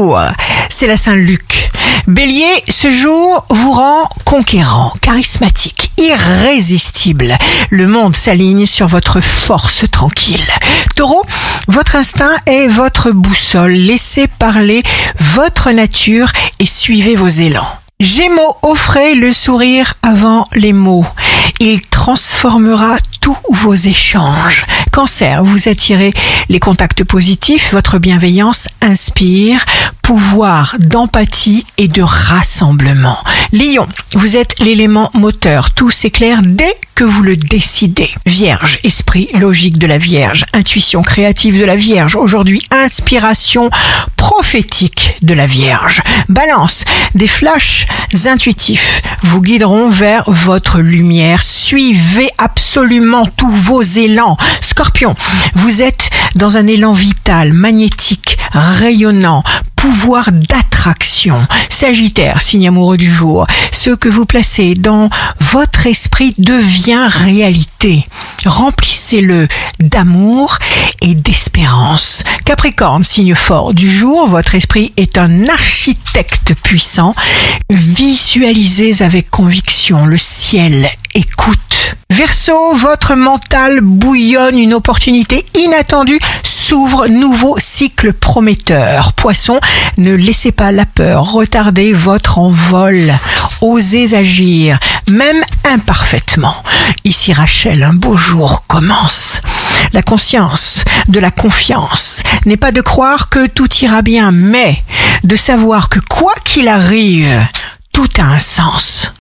jour, c'est la Saint-Luc. Bélier, ce jour vous rend conquérant, charismatique, irrésistible. Le monde s'aligne sur votre force tranquille. Taureau, votre instinct est votre boussole. Laissez parler votre nature et suivez vos élans. Gémeaux, offrez le sourire avant les mots. Il transformera tous vos échanges. Cancer, vous attirez les contacts positifs. Votre bienveillance inspire pouvoir d'empathie et de rassemblement. Lion, vous êtes l'élément moteur. Tout s'éclaire dès que vous le décidez. Vierge, esprit logique de la Vierge, intuition créative de la Vierge. Aujourd'hui, inspiration prophétique de la Vierge. Balance, des flashs intuitifs vous guideront vers votre lumière. Suivez absolument tous vos élans. Scorpion, vous êtes dans un élan vital, magnétique, rayonnant, pouvoir d'attraction. Sagittaire, signe amoureux du jour, ce que vous placez dans votre esprit devient réalité. Remplissez-le d'amour et d'espérance. Capricorne, signe fort du jour, votre esprit est un architecte puissant. Visualisez avec conviction le ciel, écoute. Verseau, votre mental bouillonne, une opportunité inattendue s'ouvre, nouveau cycle prometteur. Poisson, ne laissez pas la peur retarder votre envol. Osez agir, même imparfaitement. Ici Rachel, un beau jour commence. La conscience de la confiance n'est pas de croire que tout ira bien, mais de savoir que quoi qu'il arrive, tout a un sens.